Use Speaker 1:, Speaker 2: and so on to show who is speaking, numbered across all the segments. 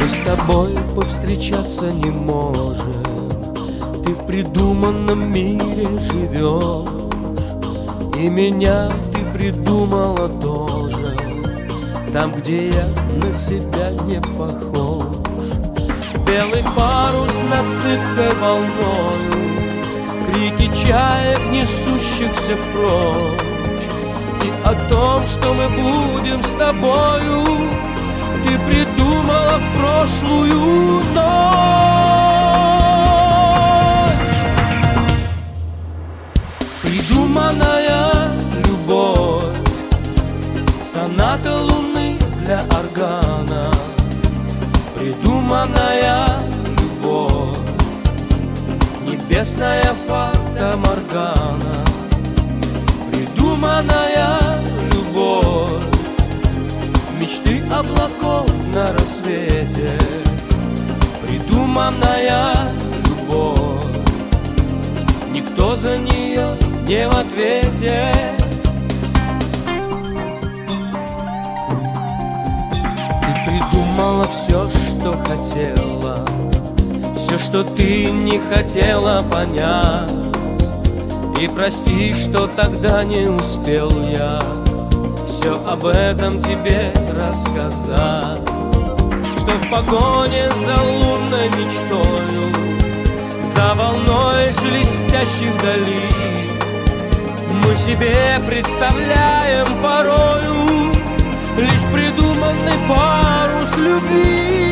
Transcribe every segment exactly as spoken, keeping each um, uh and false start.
Speaker 1: с тобой повстречаться не можем. Ты в придуманном мире живешь, и меня ты придумала тоже, там, где я на себя не похож. Белый парус над зыбкой волною, крики чаек, несущихся прочь. И о том, что мы будем с тобою, ты придумала в прошлую ночь. Придуманная любовь, соната луны для органа. Придуманная любовь, небесная фата-моргана. Придуманная любовь, мечты облаков на рассвете. Придуманная любовь, никто за нее не в ответе. Ты придумала все, что хотела, все, что ты не хотела понять. И прости, что тогда не успел я все об этом тебе рассказать. Что в погоне за лунной мечтою, за волной шелестящей вдали, мы себе представляем порою лишь придуманный парус любви.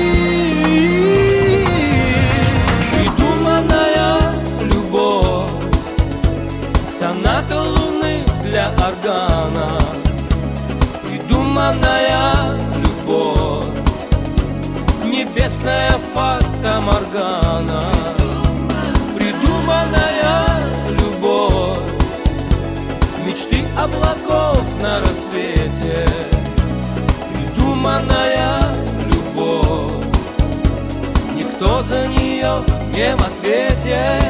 Speaker 1: Придуманная любовь, соната луны для органа. Придуманная любовь, небесная фата-моргана. Придуманная любовь, мечты облаков на рассвете. Придуманная любовь, никто за нее не в ответе.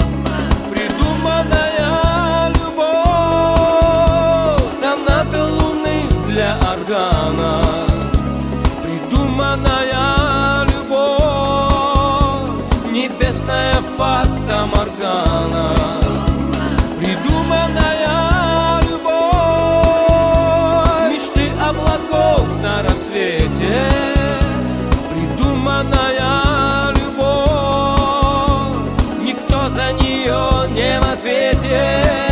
Speaker 1: Придуманная любовь, соната луны для органа. Придуманная любовь, небесная фата-моргана. Придуманная любовь, мечты облаков на рассвете. Придуманная любовь, никто за нее не в ответе.